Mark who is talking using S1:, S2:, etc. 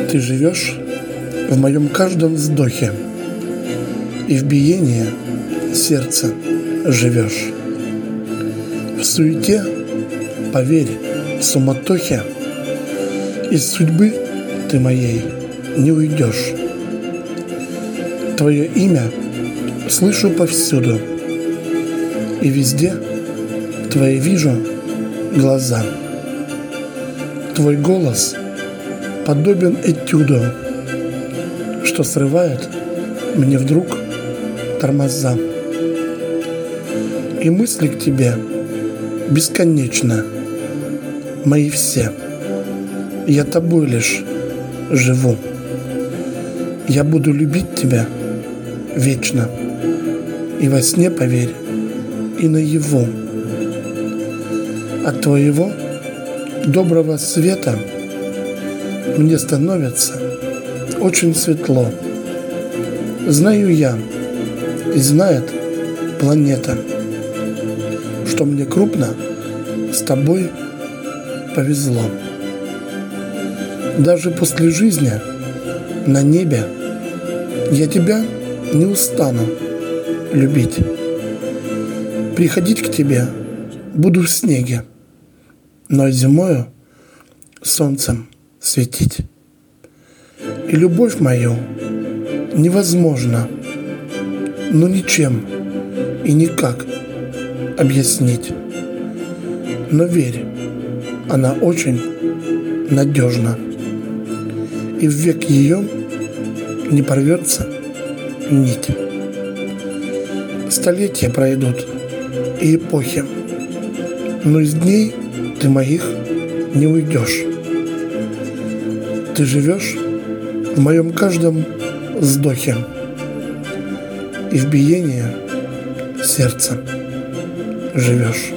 S1: Ты живешь в моем каждом вздохе, и в биении сердца живешь. В суете, поверь, в суматохе из судьбы ты моей не уйдешь. Твое имя слышу повсюду, и везде твои вижу глаза. Твой голос подобен этюду, что срывает мне вдруг тормоза. И мысли к тебе бесконечно, мои все. Я тобой лишь живу. Я буду любить тебя вечно, и во сне, поверь, и наяву. От твоего доброго света мне становится очень светло. Знаю я, и знает планета, что мне крупно с тобой повезло. Даже после жизни на небе я тебя не устану любить. Приходить к тебе буду в снеге, но зимою солнцем светить. И любовь мою невозможно, но ничем и никак объяснить. Но верь, она очень надежна, и в век ее не порвется нить. Столетия пройдут и эпохи, но из дней ты моих не уйдешь. Ты живешь в моем каждом вздохе, и в биении сердца живешь.